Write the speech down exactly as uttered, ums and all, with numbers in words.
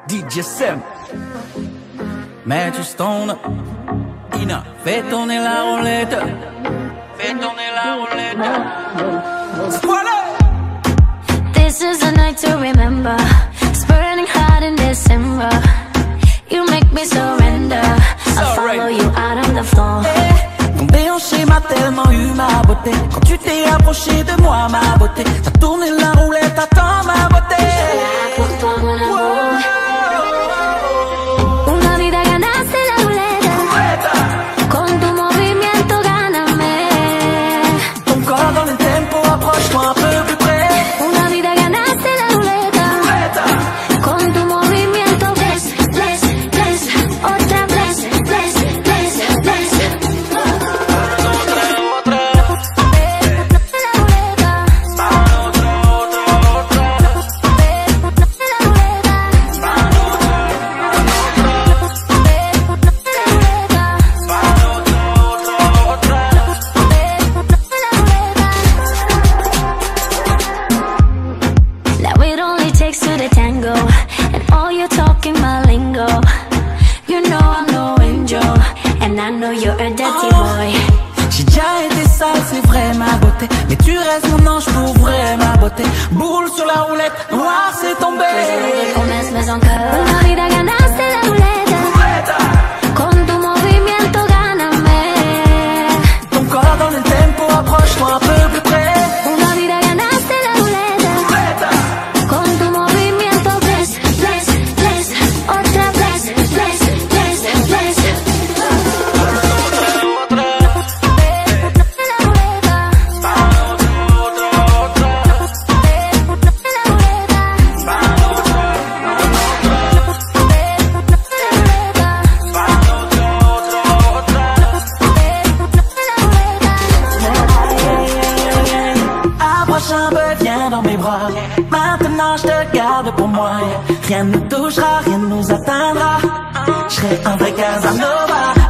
D J Sam, Matthew Stone, Ina, fais tourner la roulette, fais tourner la roulette. Voilà. This is a night to remember. It's burning hot in December. You make me surrender. I'll follow you out on the floor. Ton déhanché m'a tellement eu ma beauté. Quand tu t'es approché de moi, ma beauté, t'as tourné la roulette, attends ma beauté. Pour toi mon amour. Una vida ganaste la ruleta. Con tu movimiento gáname. Ton corps dans le tempo, approche-toi un peu plus près. Una vida ganaste la ruleta. Con tu movimiento bless, bless, bless. Otra bless, bless, bless, bless. Now it only takes two to tango, and all you're talking my lingo. You know I'm no angel, and I know you're a dirty boy. J'ai déjà été sale, c'est vrai ma beauté, mais tu restes mon ange pour vrai ma beauté. Boule sur la roulette, noir c'est tombé. Comes me son Una vida ganaste la ruleta. Con tu movimiento gáname. Ton corps dans le tempo, approche-toi un peu plus près. Una vida ganaste la ruleta. Con tu movimiento bless, bless, bless. Otra bless, bless, bless, bless. Approche un peu, viens dans mes bras. Maintenant je te garde pour moi. Rien ne nous touchera, rien ne nous atteindra. Je serai un vrai Casanova.